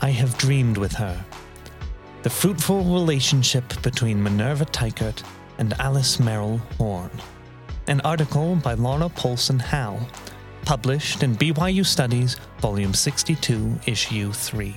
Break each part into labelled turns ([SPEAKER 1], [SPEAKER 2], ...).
[SPEAKER 1] I Have Dreamed with Her. The Fruitful Relationship Between Minerva Teichert and Alice Merrill Horne. An article by Laura Polson Howe, published in BYU Studies, Volume 62, Issue 3.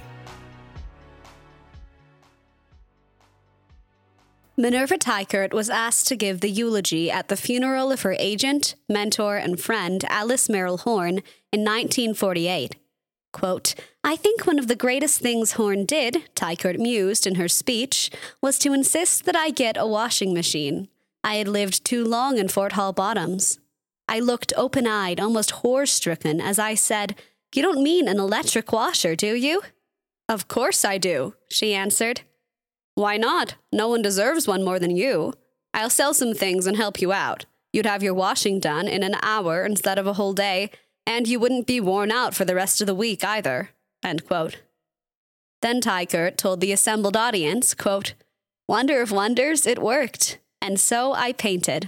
[SPEAKER 2] Minerva Teichert was asked to give the eulogy at the funeral of her agent, mentor, and friend Alice Merrill Horne in 1948. Quote, "I think one of the greatest things Horne did," Teichert mused in her speech, "was to insist that I get a washing machine. I had lived too long in Fort Hall Bottoms. I looked open-eyed, almost horror-stricken, as I said, 'You don't mean an electric washer, do you?' 'Of course I do,' she answered. 'Why not? No one deserves one more than you. I'll sell some things and help you out. You'd have your washing done in an hour instead of a whole day, and you wouldn't be worn out for the rest of the week either." End quote. Then Teichert told the assembled audience, quote, "Wonder of wonders, it worked, and so I painted."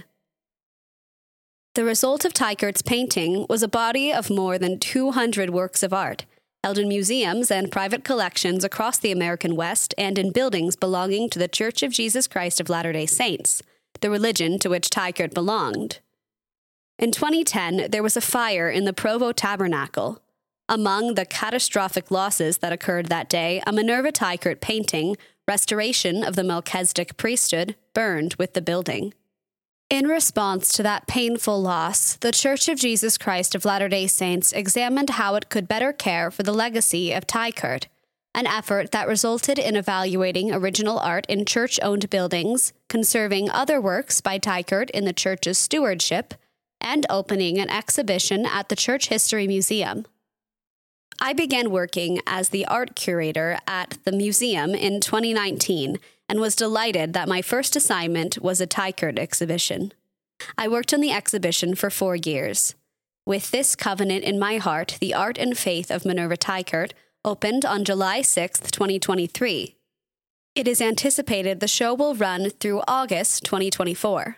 [SPEAKER 2] The result of Teichert's painting was a body of more than 200 works of art, held in museums and private collections across the American West and in buildings belonging to the Church of Jesus Christ of Latter-day Saints, the religion to which Teichert belonged. In 2010, there was a fire in the Provo Tabernacle. Among the catastrophic losses that occurred that day, a Minerva Teichert painting, Restoration of the Melchizedek Priesthood, burned with the building. In response to that painful loss, the Church of Jesus Christ of Latter-day Saints examined how it could better care for the legacy of Teichert, an effort that resulted in evaluating original art in church-owned buildings, conserving other works by Teichert in the church's stewardship, and opening an exhibition at the Church History Museum. I began working as the art curator at the museum in 2019 and was delighted that my first assignment was a Teichert exhibition. I worked on the exhibition for 4 years. With This Covenant in My Heart, the Art and Faith of Minerva Teichert opened on July 6, 2023. It is anticipated the show will run through August 2024.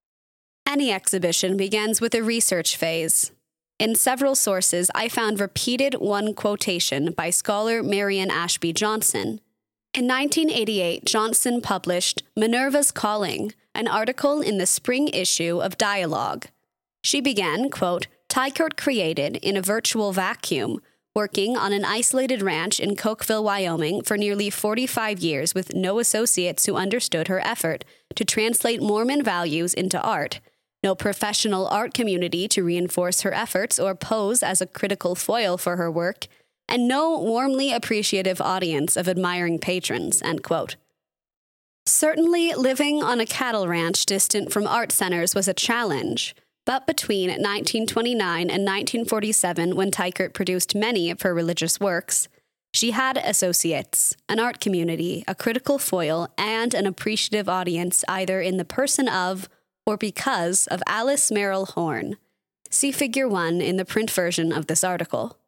[SPEAKER 2] Any exhibition begins with a research phase. In several sources, I found repeated one quotation by scholar Marian Ashby Johnson. In 1988, Johnson published Minerva's Calling, an article in the spring issue of Dialogue. She began, quote, "Teichert created in a virtual vacuum, working on an isolated ranch in Cokeville, Wyoming for nearly 45 years with no associates who understood her effort to translate Mormon values into art, no professional art community to reinforce her efforts or pose as a critical foil for her work, and no warmly appreciative audience of admiring patrons," end quote. Certainly, living on a cattle ranch distant from art centers was a challenge, but between 1929 and 1947, when Teichert produced many of her religious works, she had associates, an art community, a critical foil, and an appreciative audience either in the person of or because of Alice Merrill Horne. See Figure 1 in the print version of this article.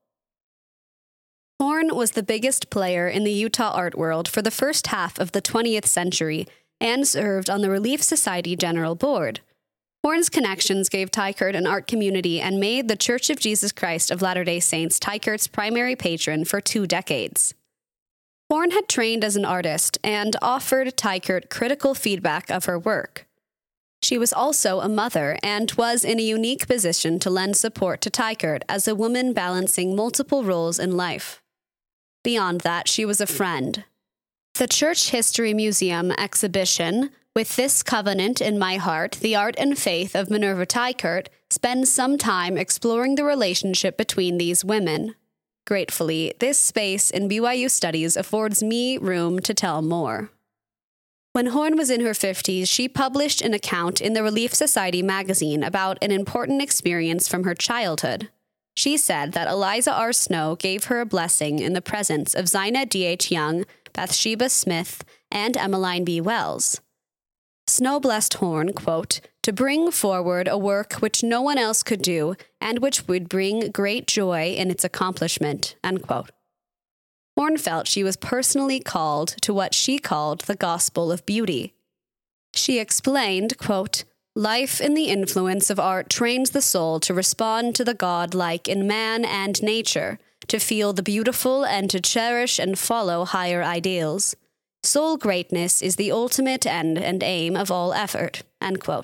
[SPEAKER 2] Horne was the biggest player in the Utah art world for the first half of the 20th century and served on the Relief Society General Board. Horne's connections gave Teichert an art community and made the Church of Jesus Christ of Latter-day Saints Teichert's primary patron for 2 decades. Horne had trained as an artist and offered Teichert critical feedback of her work. She was also a mother and was in a unique position to lend support to Teichert as a woman balancing multiple roles in life. Beyond that, she was a friend. The Church History Museum exhibition, With This Covenant in My Heart, the Art and Faith of Minerva Teichert, spends some time exploring the relationship between these women. Gratefully, this space in BYU Studies affords me room to tell more. When Horne was in her 50s, she published an account in the Relief Society magazine about an important experience from her childhood. She said that Eliza R. Snow gave her a blessing in the presence of Zina D.H. Young, Bathsheba Smith, and Emmeline B. Wells. Snow blessed Horne, quote, "to bring forward a work which no one else could do and which would bring great joy in its accomplishment," end quote. Horne felt she was personally called to what she called the gospel of beauty. She explained, quote, "Life in the influence of art trains the soul to respond to the God-like in man and nature, to feel the beautiful and to cherish and follow higher ideals. Soul greatness is the ultimate end and aim of all effort." End quote.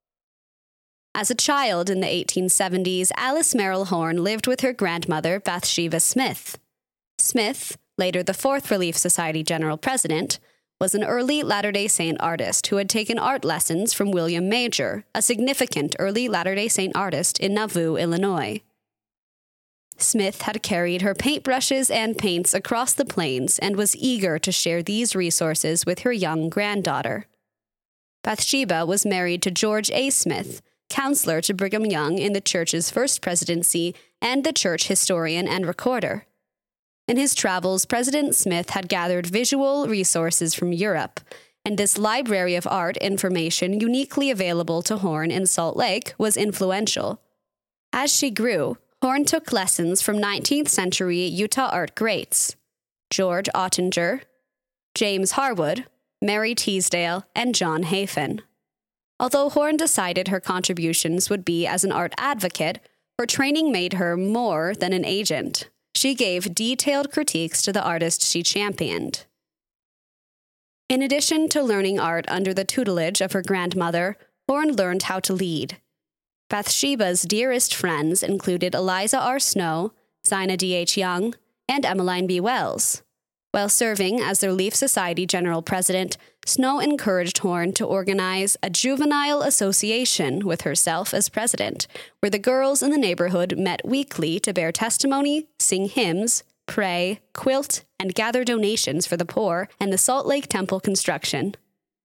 [SPEAKER 2] As a child in the 1870s, Alice Merrill Horne lived with her grandmother, Bathsheba Smith. Smith, later the Fourth Relief Society General President, was an early Latter-day Saint artist who had taken art lessons from William Major, a significant early Latter-day Saint artist in Nauvoo, Illinois. Smith had carried her paintbrushes and paints across the plains and was eager to share these resources with her young granddaughter. Bathsheba was married to George A. Smith, counselor to Brigham Young in the church's first presidency and the church historian and recorder. In his travels, President Smith had gathered visual resources from Europe, and this library of art information uniquely available to Horne in Salt Lake was influential. As she grew, Horne took lessons from 19th century Utah art greats George Ottinger, James Harwood, Mary Teasdale, and John Hafen. Although Horne decided her contributions would be as an art advocate, her training made her more than an agent. She gave detailed critiques to the artists she championed. In addition to learning art under the tutelage of her grandmother, Horne learned how to lead. Bathsheba's dearest friends included Eliza R. Snow, Zina D.H. Young, and Emmeline B. Wells. While serving as the Relief Society General President, Snow encouraged Horne to organize a juvenile association with herself as president, where the girls in the neighborhood met weekly to bear testimony, sing hymns, pray, quilt, and gather donations for the poor and the Salt Lake Temple construction.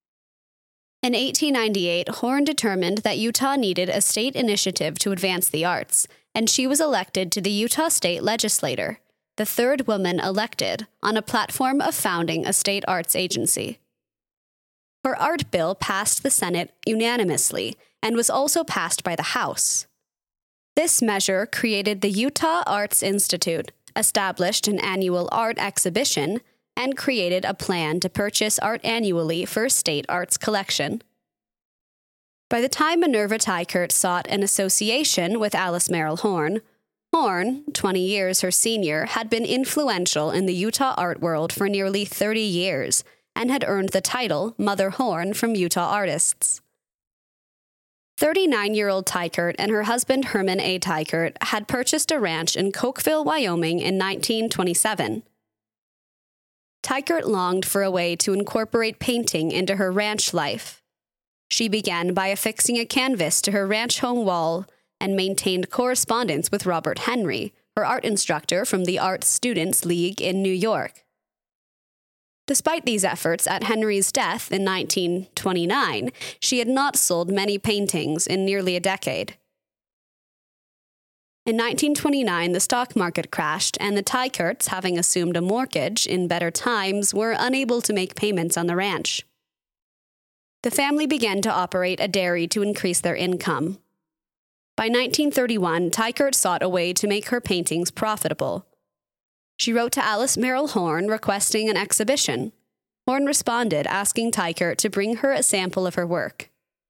[SPEAKER 2] In 1898, Horne determined that Utah needed a state initiative to advance the arts, and she was elected to the Utah State Legislature, the third woman elected, on a platform of founding a state arts agency. Her art bill passed the Senate unanimously and was also passed by the House. This measure created the Utah Arts Institute, established an annual art exhibition, and created a plan to purchase art annually for a state arts collection. By the time Minerva Teichert sought an association with Alice Merrill Horne, Horne, 20 years her senior, had been influential in the Utah art world for nearly 30 years and had earned the title Mother Horne from Utah artists. 39-year-old Teichert and her husband Herman A. Teichert had purchased a ranch in Cokeville, Wyoming in 1927. Teichert longed for a way to incorporate painting into her ranch life. She began by affixing a canvas to her ranch home wall and maintained correspondence with Robert Henry, her art instructor from the Art Students League in New York. Despite these efforts, at Henry's death in 1929, she had not sold many paintings in nearly a decade. In 1929, the stock market crashed, and the Teicherts, having assumed a mortgage in better times, were unable to make payments on the ranch. The family began to operate a dairy to increase their income. By 1931, Teichert sought a way to make her paintings profitable. She wrote to Alice Merrill Horne requesting an exhibition. Horne responded, asking Teichert to bring her a sample of her work.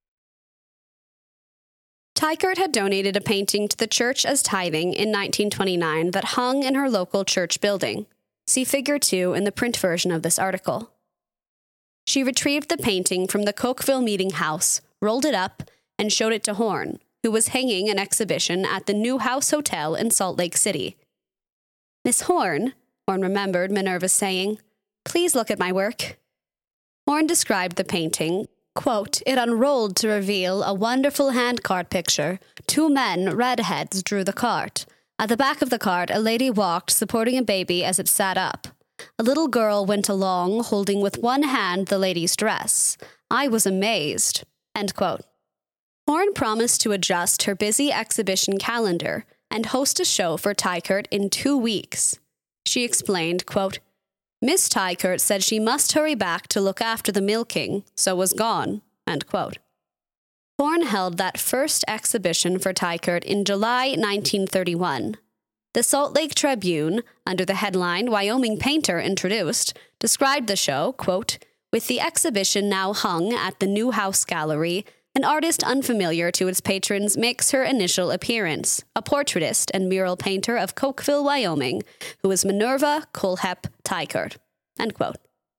[SPEAKER 2] Teichert had donated a painting to the church as tithing in 1929 that hung in her local church building. See Figure 2 in the print version of this article. She retrieved the painting from the Cokeville Meeting House, rolled it up, and showed it to Horne, who was hanging an exhibition at the New House Hotel in Salt Lake City. "Miss Horne," Horne remembered Minerva saying, "please look at my work." Horne described the painting, quote, "It unrolled to reveal a wonderful handcart picture. 2 men, redheads, drew the cart. At the back of the cart, a lady walked, supporting a baby as it sat up. A little girl went along, holding with one hand the lady's dress. I was amazed." End quote. Horne promised to adjust her busy exhibition calendar and host a show for Teichert in 2 weeks. She explained, quote, "Miss Teichert said she must hurry back to look after the milking, so was gone." End quote. Horne held that first exhibition for Teichert in July 1931. The Salt Lake Tribune, under the headline "Wyoming Painter Introduced," described the show, quote, "With the exhibition now hung at the New House Gallery, an artist unfamiliar to its patrons makes her initial appearance, a portraitist and mural painter of Cokeville, Wyoming, who is Minerva Kohlhepp Teichert. End quote.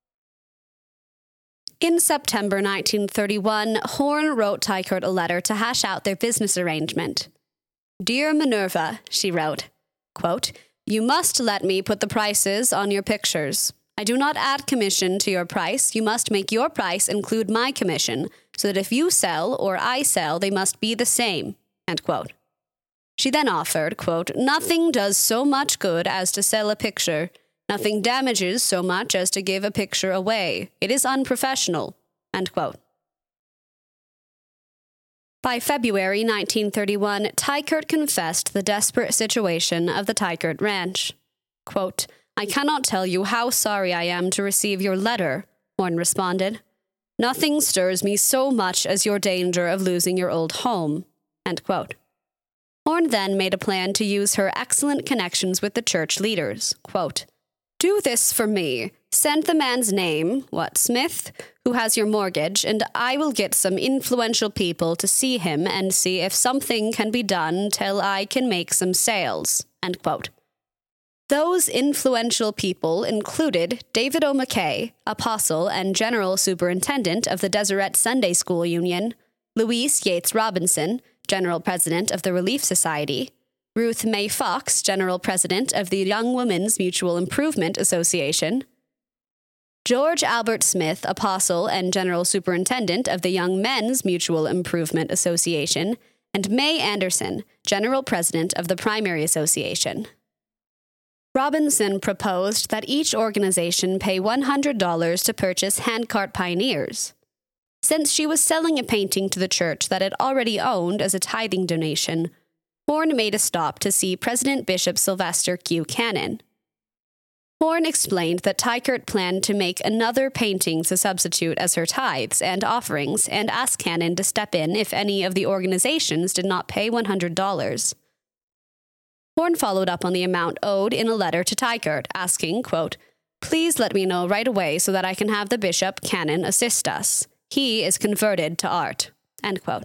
[SPEAKER 2] In September 1931, Horn wrote Teichert a letter to hash out their business arrangement. "Dear Minerva," she wrote, quote, "you must let me put the prices on your pictures. I do not add commission to your price. You must make your price include my commission, so that if you sell or I sell, they must be the same." End quote. She then offered, quote, "Nothing does so much good as to sell a picture. Nothing damages so much as to give a picture away. It is unprofessional." End quote. By February 1931, Teichert confessed the desperate situation of the Teichert Ranch. Quote, "I cannot tell you how sorry I am to receive your letter," Horn responded. "Nothing stirs me so much as your danger of losing your old home." End quote. Horn then made a plan to use her excellent connections with the church leaders. Quote, "Do this for me. Send the man's name, Smith, who has your mortgage, and I will get some influential people to see him and see if something can be done till I can make some sales." End quote. Those influential people included David O. McKay, apostle and general superintendent of the Deseret Sunday School Union, Louise Yates Robinson, general president of the Relief Society, Ruth May Fox, general president of the Young Women's Mutual Improvement Association, George Albert Smith, apostle and general superintendent of the Young Men's Mutual Improvement Association, and May Anderson, general president of the Primary Association. Robinson proposed that each organization pay $100 to purchase handcart pioneers. Since she was selling a painting to the church that it already owned as a tithing donation, Horn made a stop to see President Bishop Sylvester Q. Cannon. Horn explained that Teichert planned to make another painting to substitute as her tithes and offerings and asked Cannon to step in if any of the organizations did not pay $100. Horn followed up on the amount owed in a letter to Teichert, asking, quote, "Please let me know right away so that I can have the Bishop Cannon assist us. He is converted to art." End quote.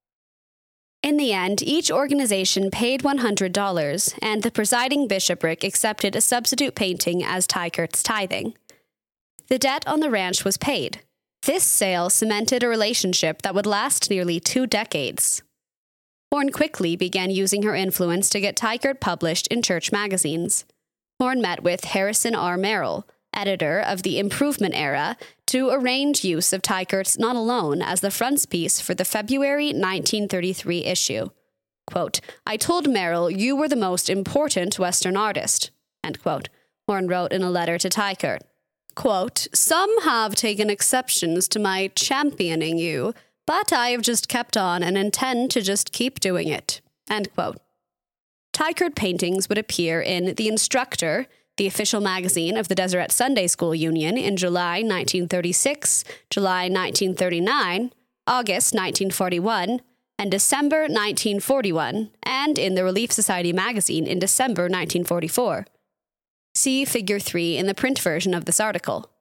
[SPEAKER 2] In the end, each organization paid $100, and the presiding bishopric accepted a substitute painting as Teichert's tithing. The debt on the ranch was paid. This sale cemented a relationship that would last nearly 2 decades. Horn quickly began using her influence to get Teichert published in church magazines. Horn met with Harrison R. Merrill, editor of the Improvement Era, to arrange use of Teichert's Not Alone as the frontispiece for the February 1933 issue. Quote, "I told Merrill you were the most important Western artist," end quote, Horn wrote in a letter to Teichert. Quote, "Some have taken exceptions to my championing you, but I have just kept on and intend to just keep doing it," end quote. Teichert paintings would appear in The Instructor, the official magazine of the Deseret Sunday School Union, in July 1936, July 1939, August 1941, and December 1941, and in the Relief Society magazine in December 1944. See Figure 3 in the print version of this article.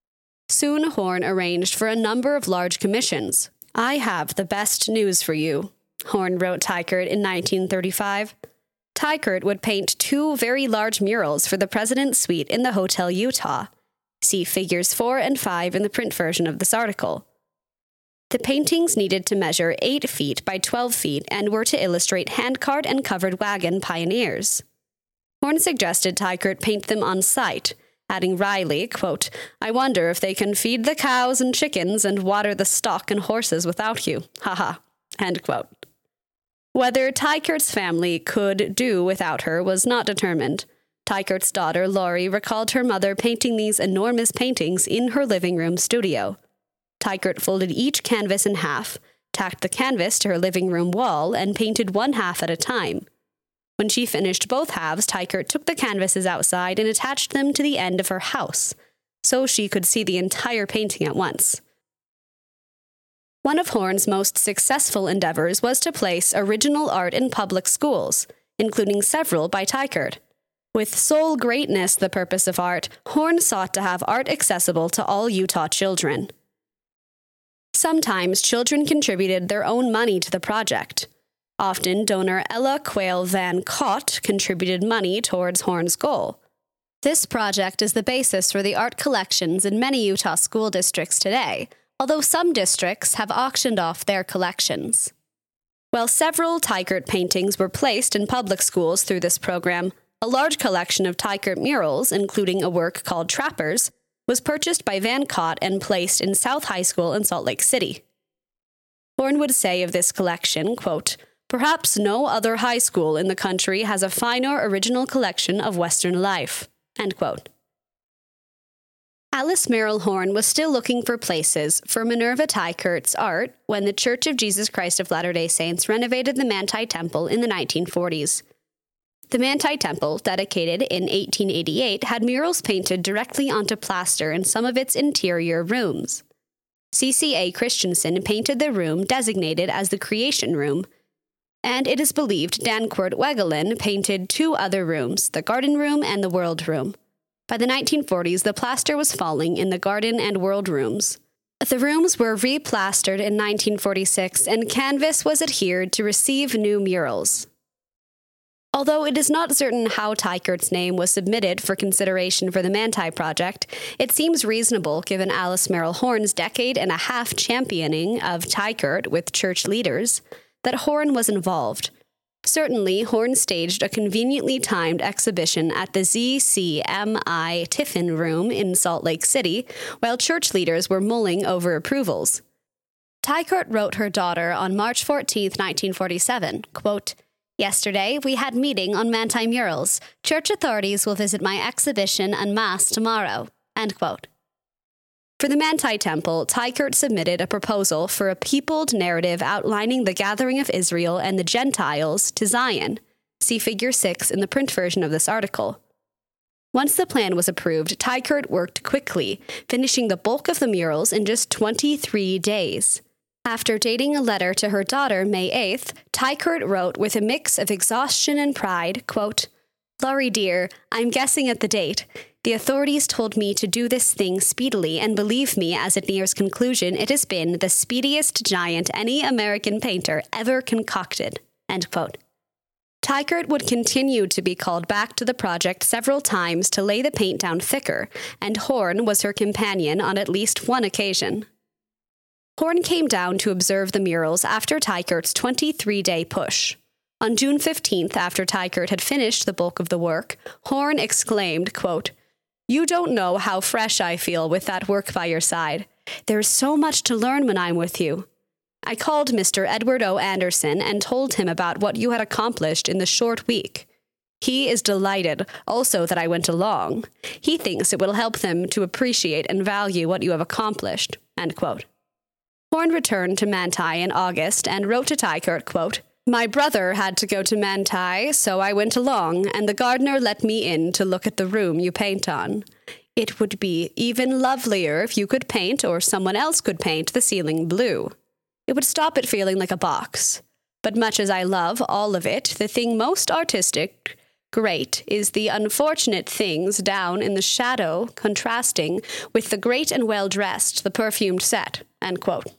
[SPEAKER 2] Soon Horn arranged for a number of large commissions. "I have the best news for you," Horn wrote Teichert in 1935. Teichert would paint 2 very large murals for the President's Suite in the Hotel Utah. See Figures 4 and 5 in the print version of this article. The paintings needed to measure 8 feet by 12 feet and were to illustrate handcart and covered wagon pioneers. Horn suggested Teichert paint them on site, adding wryly, quote, "I wonder if they can feed the cows and chickens and water the stock and horses without you. Haha," end quote. Whether Teichert's family could do without her was not determined. Teichert's daughter, Laurie, recalled her mother painting these enormous paintings in her living room studio. Teichert folded each canvas in half, tacked the canvas to her living room wall, and painted one half at a time. When she finished both halves, Teichert took the canvases outside and attached them to the end of her house, so she could see the entire painting at once. One of Horn's most successful endeavors was to place original art in public schools, including several by Teichert. With sole greatness the purpose of art, Horn sought to have art accessible to all Utah children. Sometimes children contributed their own money to the project. Often, donor Ella Quayle Van Cott contributed money towards Horn's goal. This project is the basis for the art collections in many Utah school districts today, although some districts have auctioned off their collections. While several Teichert paintings were placed in public schools through this program, a large collection of Teichert murals, including a work called Trappers, was purchased by Van Cott and placed in South High School in Salt Lake City. Horn would say of this collection, quote, "Perhaps no other high school in the country has a finer original collection of Western life," end quote. Alice Merrill Horn was still looking for places for Minerva Teichert's art when the Church of Jesus Christ of Latter-day Saints renovated the Manti Temple in the 1940s. The Manti Temple, dedicated in 1888, had murals painted directly onto plaster in some of its interior rooms. C.C.A. Christensen painted the room designated as the Creation Room, and it is believed Dancourt Wegelin painted 2 other rooms, the Garden Room and the World Room. By the 1940s, the plaster was falling in the Garden and World Rooms. The rooms were replastered in 1946, and canvas was adhered to receive new murals. Although it is not certain how Teichert's name was submitted for consideration for the Manti project, it seems reasonable given Alice Merrill Horn's decade-and-a-half championing of Teichert with church leaders that Horn was involved. Certainly, Horn staged a conveniently timed exhibition at the ZCMI Tiffin Room in Salt Lake City, while church leaders were mulling over approvals. Teichert wrote her daughter on March 14, 1947, quote, "Yesterday, we had meeting on Manti murals. Church authorities will visit my exhibition en masse tomorrow," end quote. For the Manti Temple, Teichert submitted a proposal for a peopled narrative outlining the gathering of Israel and the Gentiles to Zion. See Figure 6 in the print version of this article. Once the plan was approved, Teichert worked quickly, finishing the bulk of the murals in just 23 days. After dating a letter to her daughter May 8th, Teichert wrote with a mix of exhaustion and pride, quote, "Laurie dear, I'm guessing at the date. The authorities told me to do this thing speedily, and believe me, as it nears conclusion, it has been the speediest giant any American painter ever concocted," end quote. Teichert would continue to be called back to the project several times to lay the paint down thicker, and Horn was her companion on at least one occasion. Horn came down to observe the murals after Teichert's 23-day push. On June 15th, after Teichert had finished the bulk of the work, Horn exclaimed, quote, "You don't know how fresh I feel with that work by your side. There is so much to learn when I'm with you. I called Mr. Edward O. Anderson and told him about what you had accomplished in the short week. He is delighted also that I went along. He thinks it will help them to appreciate and value what you have accomplished," end quote. Horn returned to Manti in August and wrote to Teichert, quote, "My brother had to go to Manti, so I went along, and the gardener let me in to look at the room you paint on. It would be even lovelier if you could paint, or someone else could paint, the ceiling blue. It would stop it feeling like a box. But much as I love all of it, the thing most artistic, great, is the unfortunate things down in the shadow contrasting with the great and well-dressed, the perfumed set," end quote.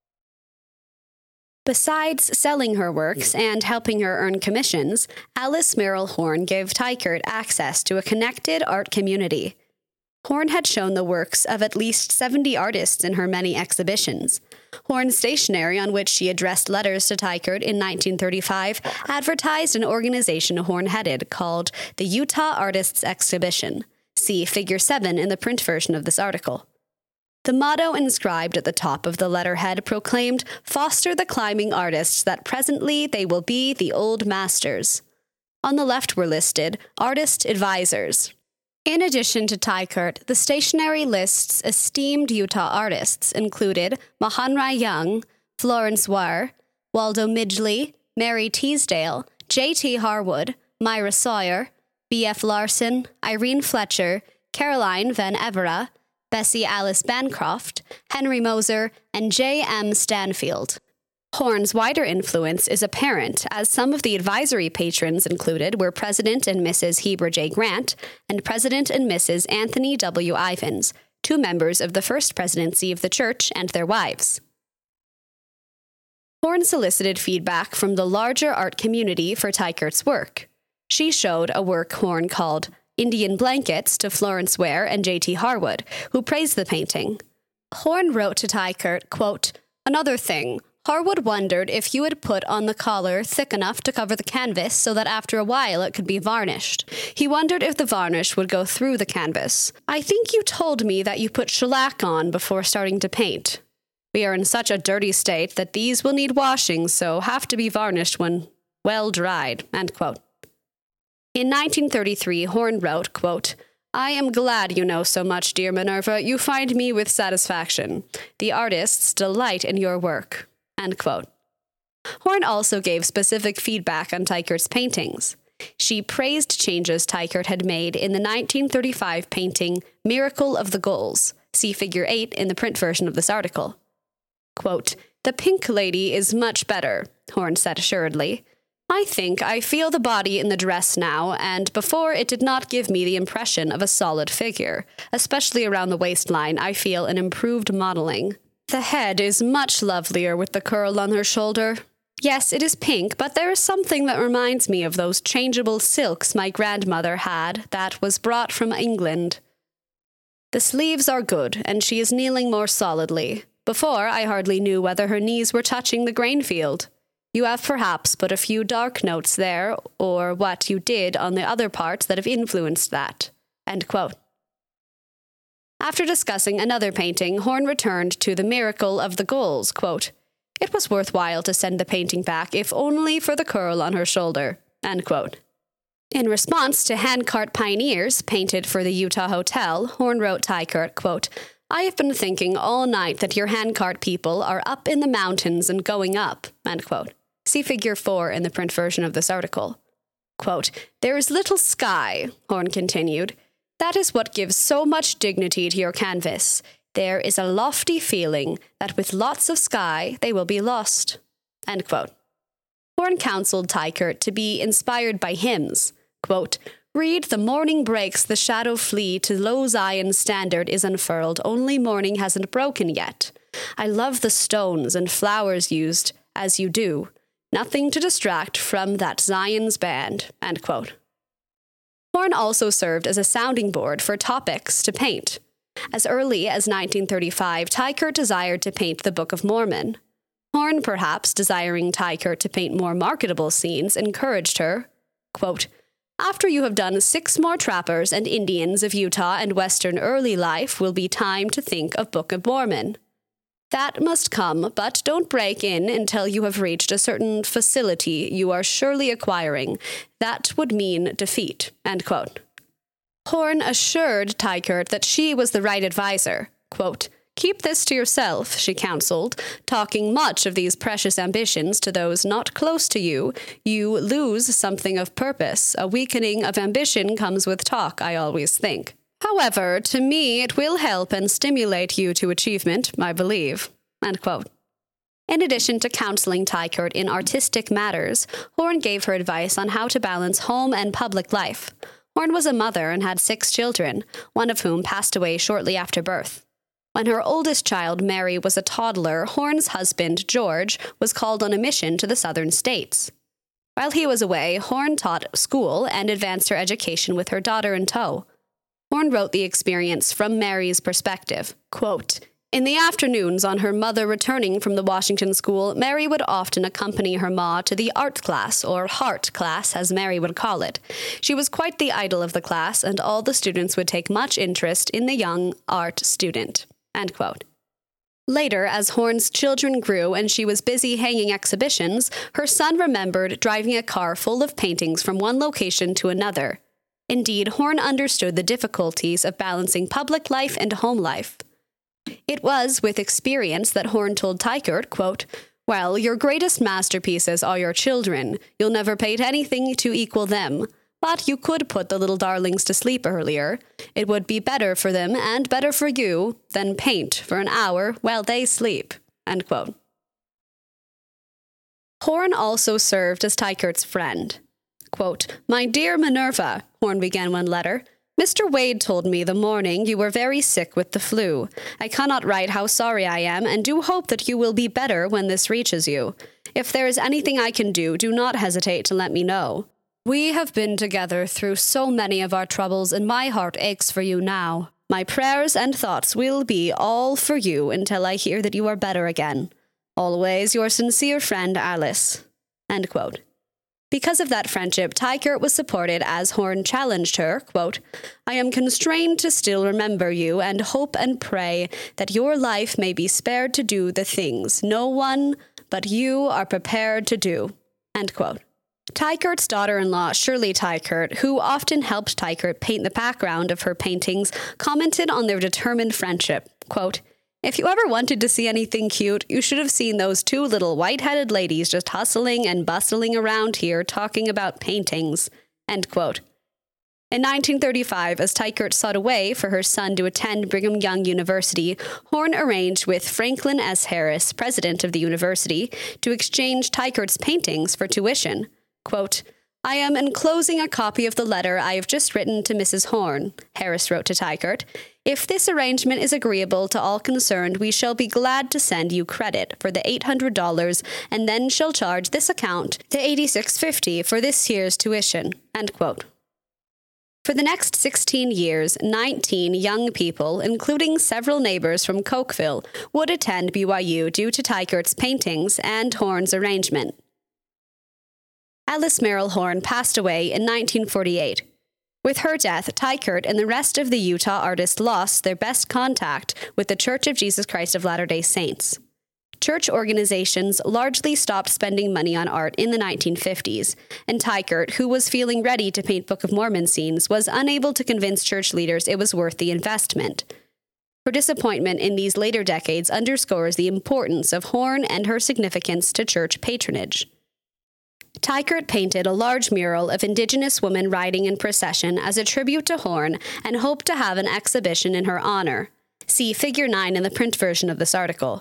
[SPEAKER 2] Besides selling her works and helping her earn commissions, Alice Merrill Horn gave Teichert access to a connected art community. Horn had shown the works of at least 70 artists in her many exhibitions. Horn's stationery, on which she addressed letters to Teichert in 1935, advertised an organization Horn headed called the Utah Artists Exhibition. See Figure 7 in the print version of this article. The motto inscribed at the top of the letterhead proclaimed, "Foster the climbing artists that presently they will be the old masters." On the left were listed artist advisors. In addition to Teichert, the stationery list's esteemed Utah artists included Mahanrai Young, Florence Ware, Waldo Midgley, Mary Teasdale, J.T. Harwood, Myra Sawyer, B.F. Larson, Irene Fletcher, Caroline Van Evera, Bessie Alice Bancroft, Henry Moser, and J.M. Stanfield. Horn's wider influence is apparent, as some of the advisory patrons included were President and Mrs. Heber J. Grant and President and Mrs. Anthony W. Ivins, 2 members of the first presidency of the church, and their wives. Horn solicited feedback from the larger art community for Teichert's work. She showed a work Horn called Indian Blankets to Florence Ware and J.T. Harwood, who praised the painting. Horn wrote to Teichert, quote, "Another thing, Harwood wondered if you had put on the collar thick enough to cover the canvas so that after a while it could be varnished. He wondered if the varnish would go through the canvas. I think you told me that you put shellac on before starting to paint. We are in such a dirty state that these will need washing, so have to be varnished when well dried," end quote. In 1933, Horn wrote, quote, "I am glad you know so much, dear Minerva. You find me with satisfaction. The artists delight in your work," end quote. Horn also gave specific feedback on Teichert's paintings. She praised changes Teichert had made in the 1935 painting Miracle of the Gulls. See Figure 8 in the print version of this article. Quote, "The pink lady is much better," Horn said assuredly. "I think I feel the body in the dress now, and before it did not give me the impression of a solid figure. Especially around the waistline, I feel an improved modeling. The head is much lovelier with the curl on her shoulder. Yes, it is pink, but there is something that reminds me of those changeable silks my grandmother had that was brought from England. The sleeves are good, and she is kneeling more solidly. Before, I hardly knew whether her knees were touching the grain field. You have perhaps put a few dark notes there, or what you did on the other parts that have influenced that." End quote. After discussing another painting, Horn returned to the Miracle of the Gulls, quote, "It was worthwhile to send the painting back, if only for the curl on her shoulder," end quote. In response to handcart pioneers painted for the Utah Hotel, Horn wrote Teichert, quote, "I have been thinking all night that your handcart people are up in the mountains and going up," end quote. See Figure 4 in the print version of this article. Quote, "There is little sky," Horn continued. "That is what gives so much dignity to your canvas. There is a lofty feeling that with lots of sky, they will be lost." End quote. Horn counseled Teichert to be inspired by hymns. Quote, "Read the morning breaks, the shadow flee, to low Zion's standard is unfurled, only morning hasn't broken yet. I love the stones and flowers used, as you do. Nothing to distract from that Zion's band," end quote. Horn also served as a sounding board for topics to paint. As early as 1935, Teichert desired to paint the Book of Mormon. Horn, perhaps desiring Teichert to paint more marketable scenes, encouraged her, quote, "After you have done 6 more trappers and Indians of Utah and Western early life will be time to think of Book of Mormon. That must come, but don't break in until you have reached a certain facility you are surely acquiring. That would mean defeat," end quote. Horn assured Teichert that she was the right advisor. Quote, "Keep this to yourself," she counseled, "talking much of these precious ambitions to those not close to you. You lose something of purpose. A weakening of ambition comes with talk, I always think. However, to me it will help and stimulate you to achievement, I believe," end quote. In addition to counseling Teichert in artistic matters, Horn gave her advice on how to balance home and public life. Horn was a mother and had 6 children, one of whom passed away shortly after birth. When her oldest child, Mary, was a toddler, Horn's husband, George, was called on a mission to the southern states. While he was away, Horn taught school and advanced her education with her daughter in tow. Horn wrote the experience from Mary's perspective. Quote, "In the afternoons on her mother returning from the Washington school, Mary would often accompany her ma to the art class, or heart class, as Mary would call it. She was quite the idol of the class, and all the students would take much interest in the young art student," end quote. Later, as Horn's children grew and she was busy hanging exhibitions, her son remembered driving a car full of paintings from one location to another. Indeed, Horn understood the difficulties of balancing public life and home life. It was with experience that Horn told Teichert, quote, "Well, your greatest masterpieces are your children. You'll never paint anything to equal them. But you could put the little darlings to sleep earlier. It would be better for them and better for you than paint for an hour while they sleep," end quote. Horn also served as Teichert's friend. Quote, "My dear Minerva," Horn began one letter, Mr. Wade told me the morning you were very sick with the flu. I cannot write how sorry I am, and do hope that you will be better when this reaches you. If there is anything I can do not hesitate to let me know. We have been together through so many of our troubles, and my heart aches for you now. My prayers and thoughts will be all for you until I hear that you are better again. Always your sincere friend, Alice. End quote. Because of that friendship, Teichert was supported as Horn challenged her, quote, I am constrained to still remember you and hope and pray that your life may be spared to do the things no one but you are prepared to do. End quote. Teichert's daughter-in-law, Shirley Teichert, who often helped Teichert paint the background of her paintings, commented on their determined friendship, quote, if you ever wanted to see anything cute, you should have seen those two little white-headed ladies just hustling and bustling around here talking about paintings. End quote. In 1935, as Teichert sought a way for her son to attend Brigham Young University, Horn arranged with Franklin S. Harris, president of the university, to exchange Teichert's paintings for tuition. Quote, I am enclosing a copy of the letter I have just written to Mrs. Horn, Harris wrote to Teichert. If this arrangement is agreeable to all concerned, we shall be glad to send you credit for the $800 and then shall charge this account the $86.50 for this year's tuition. End quote. For the next 16 years, 19 young people, including several neighbors from Cokeville, would attend BYU due to Teichert's paintings and Horn's arrangement. Alice Merrill Horn passed away in 1948. With her death, Teichert and the rest of the Utah artists lost their best contact with the Church of Jesus Christ of Latter-day Saints. Church organizations largely stopped spending money on art in the 1950s, and Teichert, who was feeling ready to paint Book of Mormon scenes, was unable to convince church leaders it was worth the investment. Her disappointment in these later decades underscores the importance of Horn and her significance to church patronage. Teichert painted a large mural of Indigenous women riding in procession as a tribute to Horn and hoped to have an exhibition in her honor. See Figure 9 in the print version of this article.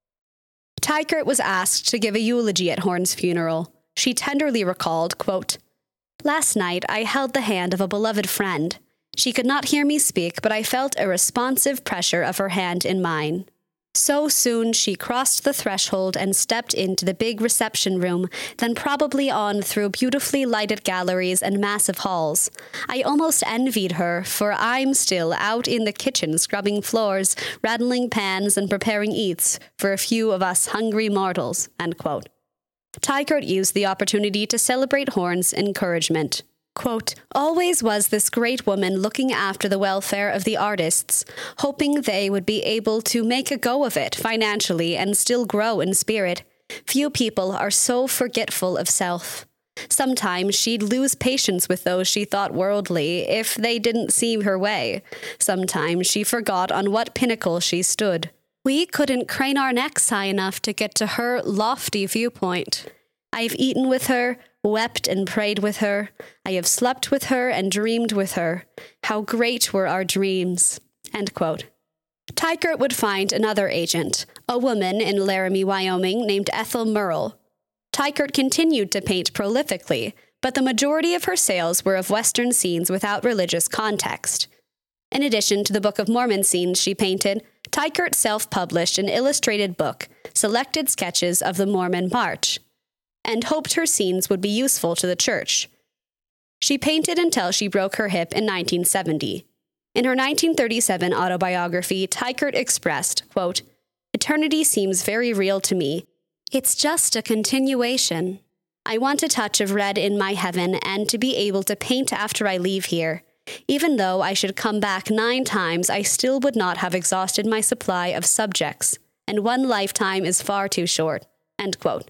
[SPEAKER 2] Teichert was asked to give a eulogy at Horn's funeral. She tenderly recalled, quote, Last night I held the hand of a beloved friend. She could not hear me speak, but I felt a responsive pressure of her hand in mine. So soon she crossed the threshold and stepped into the big reception room, then probably on through beautifully lighted galleries and massive halls. I almost envied her, for I'm still out in the kitchen scrubbing floors, rattling pans, and preparing eats for a few of us hungry mortals. End quote. Teichert used the opportunity to celebrate Horn's encouragement. Quote, Always was this great woman looking after the welfare of the artists, hoping they would be able to make a go of it financially and still grow in spirit. Few people are so forgetful of self. Sometimes she'd lose patience with those she thought worldly if they didn't see her way. Sometimes she forgot on what pinnacle she stood. We couldn't crane our necks high enough to get to her lofty viewpoint. I've eaten with her, wept and prayed with her. I have slept with her and dreamed with her. How great were our dreams. End quote. Teichert would find another agent, a woman in Laramie, Wyoming named Ethel Merle. Teichert continued to paint prolifically, but the majority of her sales were of Western scenes without religious context. In addition to the Book of Mormon scenes she painted, Teichert self-published an illustrated book, Selected Sketches of the Mormon March, and hoped her scenes would be useful to the church. She painted until she broke her hip in 1970. In her 1937 autobiography, Teichert expressed, quote, Eternity seems very real to me. It's just a continuation. I want a touch of red in my heaven and to be able to paint after I leave here. Even though I should come back 9 times, I still would not have exhausted my supply of subjects, and one lifetime is far too short. End quote.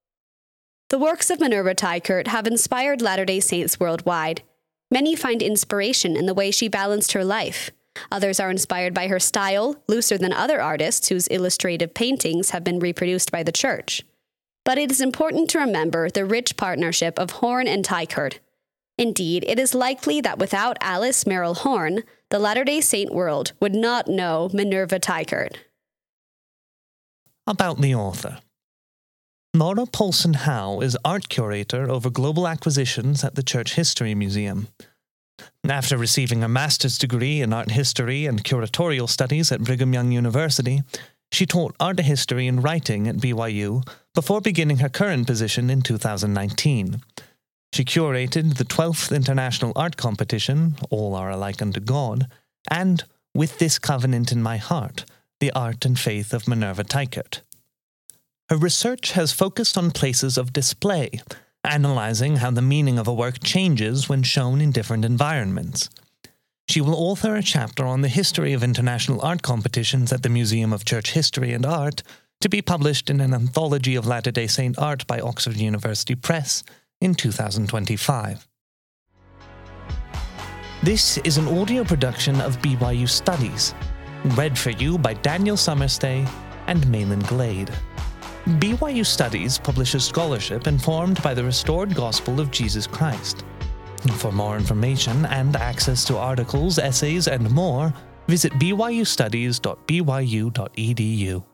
[SPEAKER 2] The works of Minerva Teichert have inspired Latter-day Saints worldwide. Many find inspiration in the way she balanced her life. Others are inspired by her style, looser than other artists whose illustrative paintings have been reproduced by the church. But it is important to remember the rich partnership of Horn and Teichert. Indeed, it is likely that without Alice Merrill Horn, the Latter-day Saint world would not know Minerva Teichert.
[SPEAKER 1] About the author. Laura Polson Howe is art curator over global acquisitions at the Church History Museum. After receiving a master's degree in art history and curatorial studies at Brigham Young University, she taught art history and writing at BYU before beginning her current position in 2019. She curated the 12th International Art Competition, All Are Alike Unto God, and With This Covenant in My Heart, The Art and Faith of Minerva Teichert. Her research has focused on places of display, analyzing how the meaning of a work changes when shown in different environments. She will author a chapter on the history of international art competitions at the Museum of Church History and Art, to be published in an anthology of Latter-day Saint art by Oxford University Press in 2025. This is an audio production of BYU Studies, read for you by Daniel Summerstay and Malin Glade. BYU Studies publishes scholarship informed by the restored gospel of Jesus Christ. For more information and access to articles, essays, and more, visit byustudies.byu.edu.